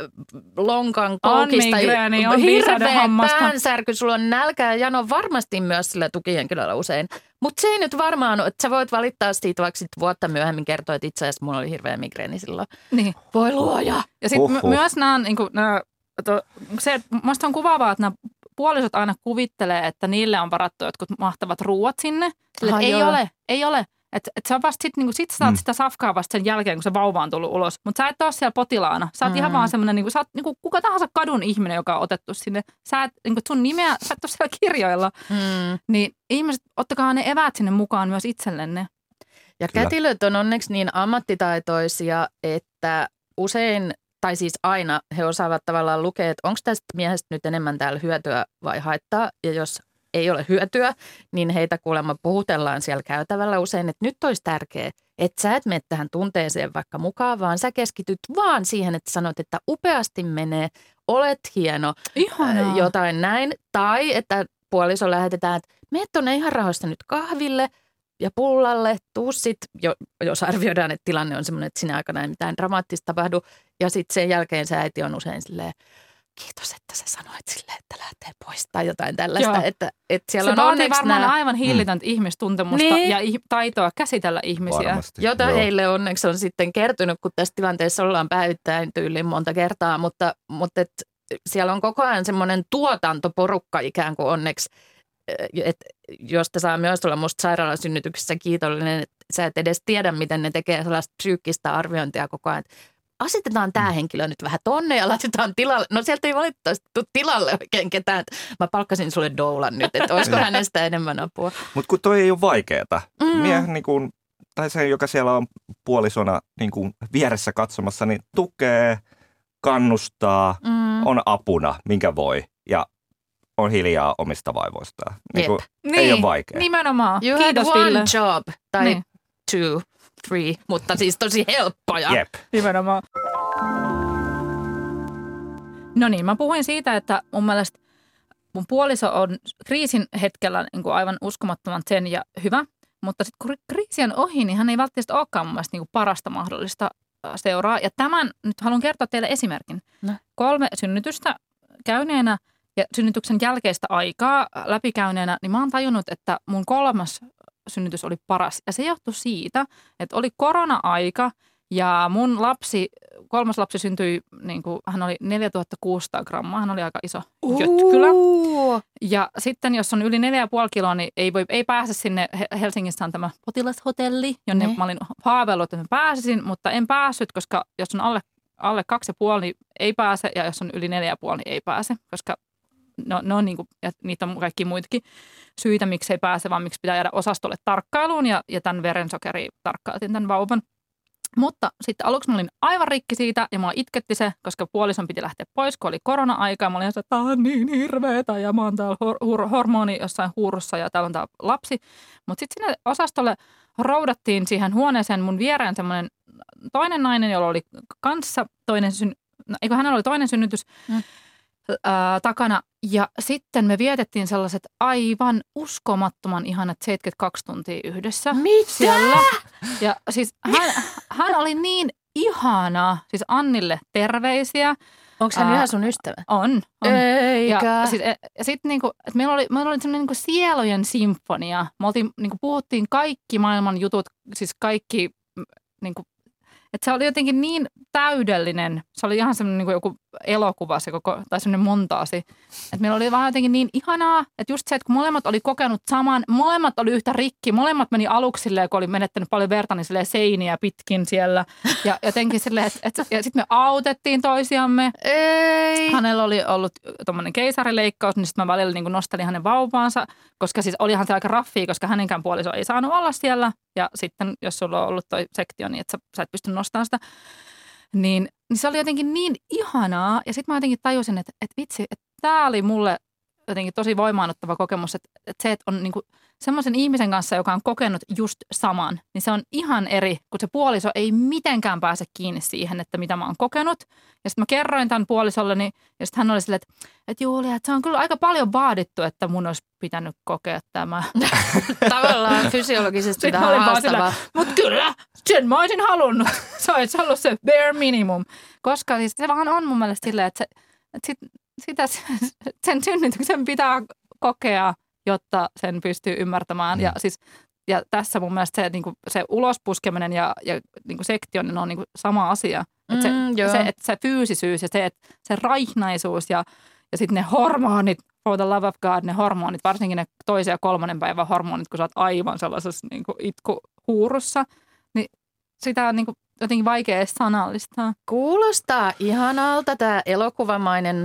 lonkan koukista. On migreeni, on hirveä viisaudenhammasta. päänsärky, sulla on nälkä ja jano varmasti myös sillä tukihenkilöllä usein. Mutta se ei nyt varmaan, että sä voit valittaa siitä, vaikka sit vuotta myöhemmin kertoa, että itse asiassa mulla oli hirveä migreeni silloin. Niin. Voi luoja. Ja sitten Uhuh. myös nämä, niin kuin, nämä to, se, musta on kuvaavaa, että nämä puolisot aina kuvittelee, että niille on varattu jotkut mahtavat ruuat sinne. Sille, Aha, ei joo. ole, ei ole. Että et sä vasta sit, niinku, sit sä saat Mm. sitä safkaa vasta sen jälkeen, kun se vauva on tullut ulos. Mutta sä et ole siellä potilaana. Sä oot Mm. ihan vaan semmoinen, niinku, sä oot niinku, kuka tahansa kadun ihminen, joka on otettu sinne. Sä et, niinku, sun nimeä, sä et ole siellä kirjoilla. Mm. Niin ihmiset, ottakaa ne eväät sinne mukaan myös itsellenne. Ja Kyllä. kätilöt on onneksi niin ammattitaitoisia, että usein, tai siis aina he osaavat tavallaan lukea, että onko tästä miehestä nyt enemmän täällä hyötyä vai haittaa. Ja jos ei ole hyötyä, niin heitä kuulemma puhutellaan siellä käytävällä usein, että nyt olisi tärkeää, että sä et mene tähän tunteeseen vaikka mukaan, vaan sä keskityt vaan siihen, että sanot, että upeasti menee, olet hieno, Ihanaa. ää, jotain näin. Tai että puoliso lähetetään, että mene tuonne ihan rahoista nyt kahville ja pullalle, tuu sit, jo, jos arvioidaan, että tilanne on semmoinen, että sinä aikana ei mitään dramaattista tapahdu. Ja sitten sen jälkeen se äiti on usein silleen, kiitos, että sä sanoit silleen, että lähtee pois tai jotain tällaista. Joo. Että, että siellä Se on vaatii onneksi varmaan nämä, aivan hillitöntä mm. ihmistuntemusta Niin. ja ih- taitoa käsitellä ihmisiä. Varmasti. jota Joo. heille onneksi on sitten kertynyt, kun tässä tilanteessa ollaan päivittäin tyyliin monta kertaa. Mutta, mutta et, siellä on koko ajan semmoinen tuotantoporukka ikään kuin onneksi, että josta saa myös olla musta sairaalasynnytyksessä kiitollinen, että sä et edes tiedä, miten ne tekee sellaista psyykkistä arviointia koko ajan. Asetetaan tämä henkilö nyt vähän tonne ja laitetaan tilalle. No sieltä ei valitettavasti tule tilalle oikein ketään. Mä palkkasin sulle doulan nyt, että olisiko hänestä enemmän apua. Mutta kun toi ei ole vaikeeta. Mm. Mie, niin kun, tai se, joka siellä on puolisona niin kun vieressä katsomassa, niin tukee, kannustaa, Mm. on apuna, minkä voi. Ja on hiljaa omista vaivoistaan. Niin kun, Niin, ei ole vaikea. Nimenomaan. You Kiitos had one Ville. job, tai Niin. two, three, mutta siis tosi helppoja. Jep. Nimenomaan. No niin, mä puhuin siitä, että mun mielestä mun puoliso on kriisin hetkellä niin kuin aivan uskomattoman sen ja hyvä. Mutta sitten kun kriisi on ohi, niin hän ei välttämättä olekaan mun mielestä niin kuin parasta mahdollista äh, seuraa. Ja tämän nyt haluan kertoa teille esimerkin. No. Kolme synnytystä käyneenä ja synnytyksen jälkeistä aikaa läpikäyneenä, niin mä oon tajunnut, että mun kolmas synnytys oli paras. Ja se johtui siitä, että oli korona-aika ja mun lapsi, kolmas lapsi syntyi, niin kuin, hän oli neljätuhattakuusisataa grammaa, hän oli aika iso jötkylä. Uuu. Ja sitten jos on yli neljä ja puoli kiloa, niin ei, voi, ei pääse sinne, Helsingissä on tämä potilashotelli, jonne Ne. mä olin haaveillut, että mä pääsisin, mutta en päässyt, koska jos on alle, alle kaksi ja puoli, niin ei pääse, ja jos on yli neljä ja puoli, niin ei pääse, koska no, no niin kuin, ja niitä on kaikki muitakin syitä, miksi ei pääse, vaan miksi pitää jäädä osastolle tarkkailuun, ja, ja tämän verensokeri tarkkailtiin tämän vauvan. Mutta sitten aluksi mä olin aivan rikki siitä ja mua itketti se, koska puolison piti lähteä pois, kun oli korona-aika. Ja mä olin että tämä on niin hirveetä ja mä oon täällä hor- hor- hormoni jossain huurussa ja täällä on tää lapsi. Mutta sitten sinne osastolle roudattiin siihen huoneeseen mun viereen semmoinen toinen nainen, jolla oli kanssa toinen syn... no, eikö hänellä oli toinen synnytys mm. ää, takana. Ja sitten me vietettiin sellaiset aivan uskomattoman ihanat seitsemänkymmentäkaksi tuntia yhdessä. Mitä? Siellä. Ja siis hän, hän oli niin ihana, siis Annille terveisiä. Onko hän Ää, yhä sun ystävä? On. on. Eikä. Ja sit, ja sit niinku, että meillä oli, meillä oli semmoinen niinku sielujen symfonia. Me oltiin, niinku, puhuttiin kaikki maailman jutut, siis kaikki, niinku, että se oli jotenkin niin täydellinen. Se oli ihan semmoinen niin kuin joku elokuva se koko, tai semmoinen montaasi. Että meillä oli vaan jotenkin niin ihanaa, että just se, että kun molemmat oli kokenut saman, molemmat oli yhtä rikki, molemmat meni aluksi silleen, kun oli menettänyt paljon verta, niin silleen seiniä pitkin siellä. Ja jotenkin silleen, että, että ja sitten me autettiin toisiamme. Ei. Hänellä oli ollut tommoinen keisarileikkaus, niin sitten mä välillä niin kuin nostelin hänen vauvaansa, koska siis olihan se aika raffia, koska hänenkään puoliso ei saanut olla siellä. Ja sitten, jos sulla on ollut toi sektio, niin että sä, sä et pysty nostamaan sitä, niin, niin se oli jotenkin niin ihanaa. Ja sitten mä jotenkin tajusin, että, että vitsi, että tää oli mulle jotenkin tosi voimaannuttava kokemus, että, että se, että on niinku semmoisen ihmisen kanssa, joka on kokenut just saman, niin se on ihan eri, kun se puoliso ei mitenkään pääse kiinni siihen, että mitä mä oon kokenut. Ja sitten mä kerroin tämän puolisolleni, ja sitten hän oli silleen, että, että Julia, että se on kyllä aika paljon vaadittu, että mun olisi pitänyt kokea tämä. Tavallaan fysiologisesti vähän haastavaa. Mutta kyllä, sen mä olisin halunnut. Se olisi ollut se bare minimum. Koska siis se vaan on mun mielestä silleen, että, se, että sit, sitä, sen synnytyksen pitää kokea, jotta sen pystyy ymmärtämään. Mm. Ja, siis, ja tässä mun mielestä se, niin kuin, se ulospuskeminen ja, ja niin kuin sektioinen on niin kuin sama asia. Että se, Mm, se, että se fyysisyys ja se, että se raihnaisuus ja, ja sitten ne hormonit, for the love of God, ne hormonit, varsinkin ne toisen ja kolmannen päivän hormonit, kun sä oot aivan sellaisessa niin kuin itkuhuurussa, niin sitä on niin kuin jotenkin vaikea edes sanallistaa. Kuulostaa ihanalta tämä elokuvamainen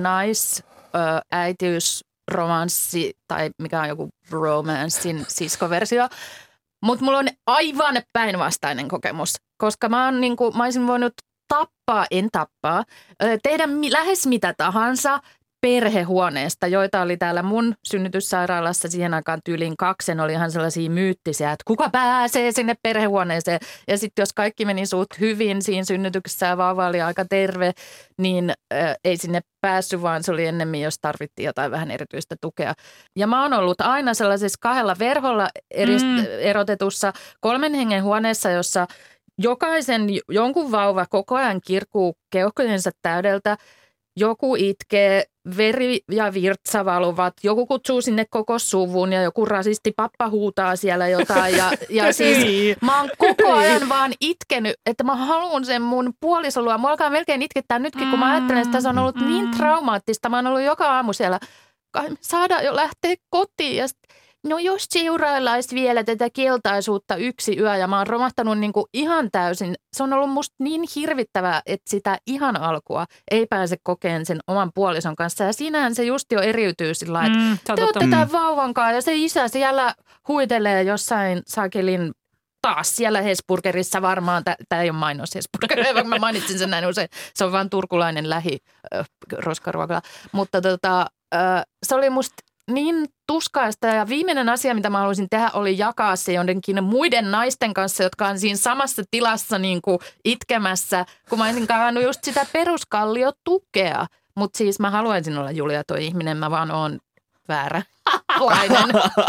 naisäitiysromanssi tai mikä on joku romanssin siskoversio. Mutta mulla on aivan päinvastainen kokemus, koska mä, oon niinku, mä olisin voinut tappaa, en tappaa, tehdä mi- lähes mitä tahansa perhehuoneesta, joita oli täällä mun synnytyssairaalassa siihen aikaan tyyliin kaksen, oli ihan sellaisia myyttisiä, että kuka pääsee sinne perhehuoneeseen. Ja sitten jos kaikki meni suht hyvin siinä synnytyksessä ja vauva oli aika terve, niin äh, ei sinne päässyt, vaan se oli ennemmin, jos tarvittiin jotain vähän erityistä tukea. Ja mä oon ollut aina sellaisessa kahdella verholla erist- mm. erotetussa kolmen hengen huoneessa, jossa jokaisen jonkun vauva koko ajan kirkuu keuhkojensa täydeltä. Joku itkee, veri ja virtsa valuvat, joku kutsuu sinne koko suvun ja joku rasistipappa huutaa siellä jotain. Ja, ja siis mä oon koko ajan vaan itkenyt, että mä haluan sen mun puolisolua. Mua alkaa melkein itkettää nytkin, kun mä ajattelen, että se on ollut niin traumaattista. Mä oon ollut joka aamu siellä, saadaan jo lähteä kotiin ja sitten no jos seuraillaan vielä tätä keltaisuutta yksi yö ja mä oon romahtanut niin kuin ihan täysin. Se on ollut musta niin hirvittävää, että sitä ihan alkua ei pääse kokeen sen oman puolison kanssa. Ja siinähän se just jo eriytyy sillä lailla, että mm, te olette tämän vauvan kanssa ja se isä siellä huitelee jossain sakelin taas siellä Hesburgerissa varmaan. Tämä ei ole mainos Hesburgeria, vaikka mä mainitsin sen näin usein. Se on vaan turkulainen lähi äh, roskaruokala. Mutta tota, äh, se oli musta niin tuskaista ja viimeinen asia, mitä mä haluaisin tehdä, oli jakaa se jonnekin muiden naisten kanssa, jotka on siinä samassa tilassa niin kuin itkemässä, kun mä olisin kaivannut just sitä peruskalliotukea. Mutta siis mä haluaisin olla Julia toi ihminen, mä vaan oon vääränlainen.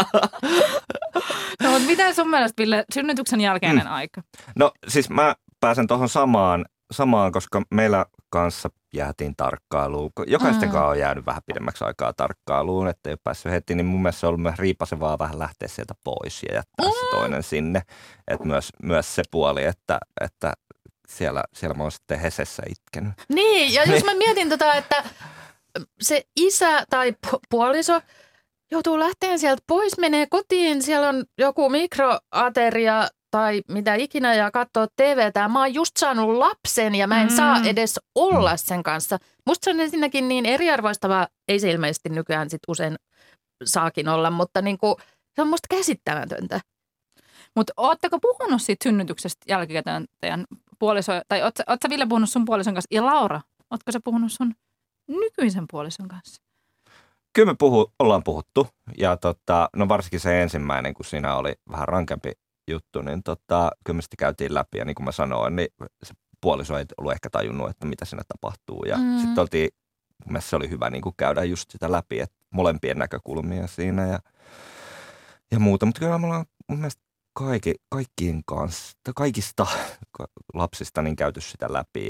No mutta mitä sun mielestä, Ville, synnytyksen jälkeinen mm. aika? No siis mä pääsen tuohon samaan, samaan, koska meillä kanssa jäätiin tarkkailuun. Jokaisten kanssa on jäänyt vähän pidemmäksi aikaa tarkkailuun, että ei ole päässyt heti, niin mun mielestä se on ollut myös riipasevaa vähän lähteä sieltä pois ja jättää se toinen sinne. Että myös, myös se puoli, että, että siellä, siellä mä oon sitten Hesessä itkenyt. Niin, ja jos mä mietin tota, että se isä tai puoliso joutuu lähteen sieltä pois, menee kotiin, siellä on joku mikroateria tai mitä ikinä ja katsoo T V:tä. Mä oon just saanut lapsen ja mä en mm. saa edes olla sen kanssa. Musta se on ensinnäkin niin eriarvoistavaa, ei se ilmeisesti nykyään sit usein saakin olla, mutta niinku, se on musta käsittämätöntä. Mutta ootteko puhunut siitä synnytyksestä jälkikäteen teidän puoliso, tai ootko sä Ville puhunut sun puolison kanssa? Ja Laura, ootko sä puhunut sun nykyisen puolison kanssa? Kyllä me puhu, ollaan puhuttu ja tota, no varsinkin se ensimmäinen, kun siinä oli vähän rankempi juttu, niin tota, kyllä me sitten käytiin läpi ja niin kuin mä sanoin, niin se puoliso ei ollut ehkä tajunnut, että mitä siinä tapahtuu. Ja mm. sitten oltiin, mielestäni se oli hyvä niin kuin käydä just sitä läpi, että molempien näkökulmia siinä ja, ja muuta. Mutta kyllä me ollaan mun mielestä kaikki, kaikkien kanssa, kaikista lapsista niin käyty sitä läpi ja,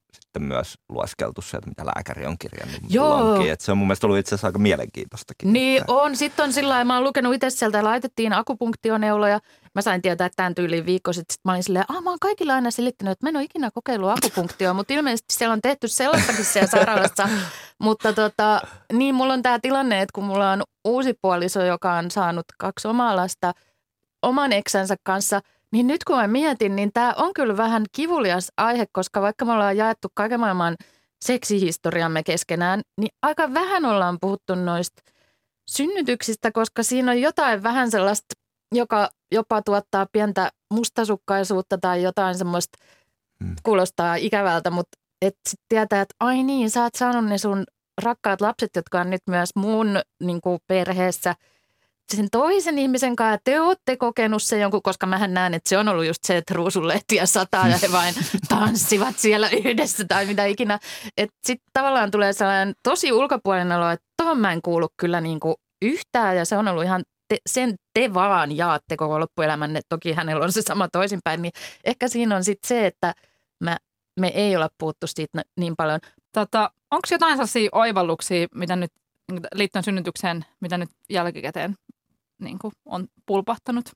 sitten myös lueskeltu sieltä, mitä lääkäri on kirjannut. Joo. Et se on mun mielestä ollut itse asiassa aika mielenkiintoistakin. Niin että... on. Sitten on sillä lailla, mä oon lukenut itse sieltä, laitettiin akupunktioneuloja. Mä sain tietää, että tämän tyyliin viikko sitten. Sitten mä olin silleen, ah mä oon kaikilla aina selittänyt, että mä en ole ikinä kokeillut akupunktioa, mutta ilmeisesti siellä on tehty sellaistakin siellä sairaalassa. Mutta tota, niin mulla on tää tilanne, että kun mulla on uusi puoliso, joka on saanut kaksi omaa lasta oman eksänsä kanssa, niin nyt kun mä mietin, niin tää on kyllä vähän kivulias aihe, koska vaikka me ollaan jaettu kaiken maailman seksihistoriamme keskenään, niin aika vähän ollaan puhuttu noista synnytyksistä, koska siinä on jotain vähän sellaista, joka jopa tuottaa pientä mustasukkaisuutta tai jotain semmoista, hmm. kuulostaa ikävältä, mutta et sit tietää, että ai niin, sä oot saanut ne sun rakkaat lapset, jotka on nyt myös mun niin kuin perheessä sen toisen ihmisen kanssa, ja te ootte kokenut se jonkun, koska mähän näen, että se on ollut just se, että ruusunlehtiä sataa ja he vain tanssivat siellä yhdessä tai mitä ikinä. Että sitten tavallaan tulee sellainen tosi ulkopuolinen olo, että tohon mä en kuulu kyllä niin kuin yhtään ja se on ollut ihan te, sen te vaan jaatte koko loppuelämänne. Toki hänellä on se sama toisinpäin, niin ehkä siinä on sitten se, että mä, me ei olla puhuttu siitä niin paljon. Tota, onko jotain sellaisia oivalluksia, mitä nyt liittyen synnytykseen, mitä nyt jälkikäteen niin kuin on pulpahtanut?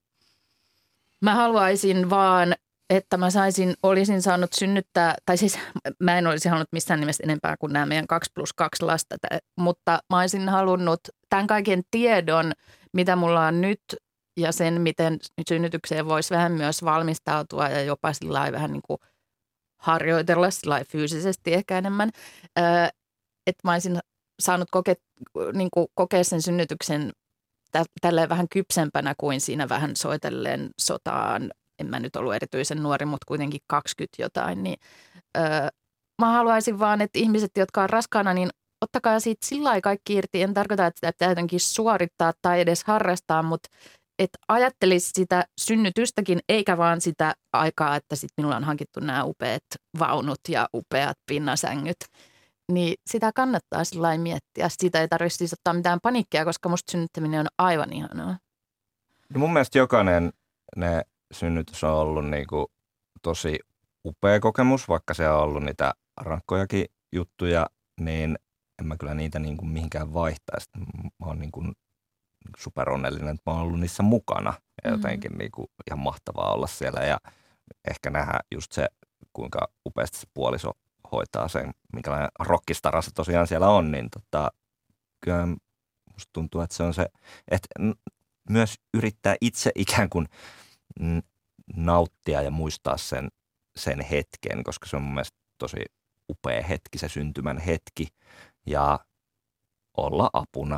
Mä haluaisin vaan, että mä saisin, olisin saanut synnyttää, tai siis mä en olisi halunnut missään nimessä enempää kuin nämä meidän kaksi plus kaksi lasta, mutta mä olisin halunnut tämän kaiken tiedon, mitä mulla on nyt ja sen, miten synnytykseen voisi vähän myös valmistautua ja jopa sillä lailla vähän niin kuin harjoitella sillä lailla fyysisesti ehkä enemmän, että mä olisin saanut kokea, niin kuin kokea sen synnytyksen tä, tälleen vähän kypsempänä kuin siinä vähän soitellen sotaan. En mä nyt ollut erityisen nuori, mutta kuitenkin kaksikymmentä jotain. Niin, öö, mä haluaisin vaan, että ihmiset, jotka on raskaana, niin ottakaa siitä sillä lailla kaikki irti. En tarkoita, että sitä pitää jotenkin suorittaa tai edes harrastaa, mutta että ajattelisi sitä synnytystäkin, eikä vaan sitä aikaa, että sit minulla on hankittu nämä upeat vaunut ja upeat pinnasängyt. Niin sitä kannattaa sillä lailla miettiä. Siitä ei tarvitse siis ottaa mitään paniikkia, koska musta synnyttäminen on aivan ihanaa. No mun mielestä jokainen ne synnytys on ollut niinku tosi upea kokemus, vaikka se on ollut niitä rankkojakin juttuja, niin en mä kyllä niitä niinku mihinkään vaihtaisi. Mä oon niinku superonnellinen, että mä oon ollut niissä mukana ja jotenkin mm-hmm. niinku ihan mahtavaa olla siellä ja ehkä nähdä just se, kuinka upeasti se puoliso hoitaa sen, minkälainen rockistara se tosiaan siellä on, niin tota, kyllä musta tuntuu, että se on se, että myös yrittää itse ikään kuin nauttia ja muistaa sen, sen hetken, koska se on mun mielestä tosi upea hetki, se syntymän hetki ja olla apuna.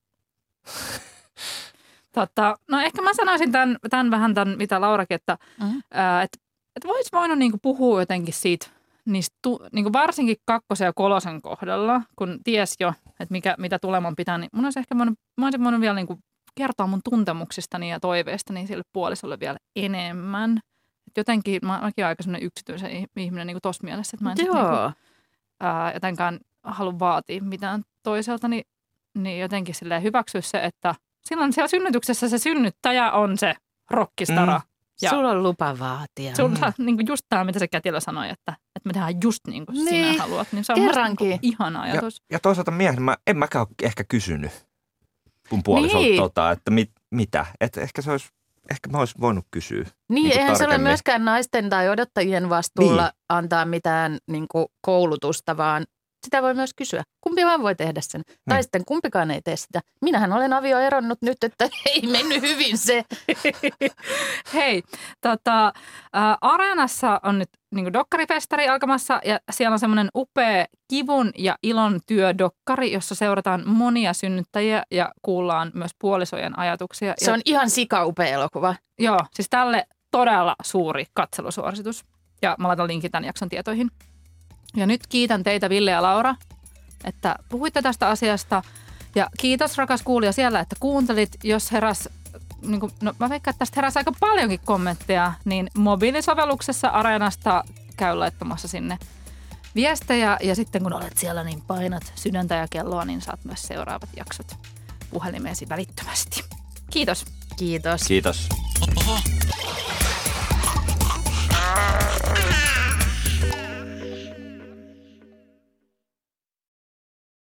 Totta, no ehkä mä sanoisin tämän, tämän vähän tämän, mitä Laurakin, että mm-hmm. et, et vois voinut niinku puhua jotenkin siitä, niistä tu, niinku varsinkin kakkosen ja kolosen kohdalla, kun ties jo, että mikä, mitä tuleman pitää, niin mun olisi ehkä voinut, mä olisin voinut vielä niinku kertoa mun tuntemuksistani ja toiveistani sille puolisolle vielä enemmän. Et jotenkin mä oonkin aika sellainen yksityisen ihminen niinku tossa mielessä, että mä en sit niinku, ää, jotenkaan halua vaatia mitään toiselta, niin, niin jotenkin silleen hyväksyä se, että silloin siellä synnytyksessä se synnyttäjä on se rockistara. Mm. Ja sulla on lupa vaatia. Sulla mm. niin just tämä, mitä se Kätilö sanoi, että, että me tehdään just niin kuin niin. sinä haluat. Niin se on niin ihana ajatus. Ja, ja toisaalta miehen, mä, en mäkään ole ehkä kysynyt mun puolisolta, niin. tota, että mit, mitä. Että ehkä se olisi, ehkä mä olisin voinut kysyä. Niin, niin eihän tarkemmin. Se ole myöskään naisten tai odottajien vastuulla niin. antaa mitään niin kuin koulutusta, vaan sitä voi myös kysyä. Kumpi vaan voi tehdä sen. Hmm. Tai sitten kumpikaan ei tee sitä. Minähän olen avioeronnut nyt, että ei mennyt hyvin se. Hei, tota, ä, Areenassa on nyt niin kuin dokkarifestari alkamassa ja siellä on semmoinen upea kivun ja ilon työdokkari, jossa seurataan monia synnyttäjiä ja kuullaan myös puolisojen ajatuksia. Se on ihan sikaupea elokuva. Joo, siis tälle todella suuri katselusuositus. Ja mä laitan linkin tämän jakson tietoihin. Ja nyt kiitän teitä, Ville ja Laura, että puhuitte tästä asiasta. Ja kiitos, rakas kuulija, siellä, että kuuntelit. Jos heräs, niin kuin, no mä veikkaan, että tästä heräsi aika paljonkin kommentteja, niin mobiilisovelluksessa Areenasta käy laittamassa sinne viestejä. Ja sitten kun olet siellä, niin painat sydäntä ja kelloa, niin saat myös seuraavat jaksot puhelimeesi välittömästi. Kiitos. Kiitos. Kiitos.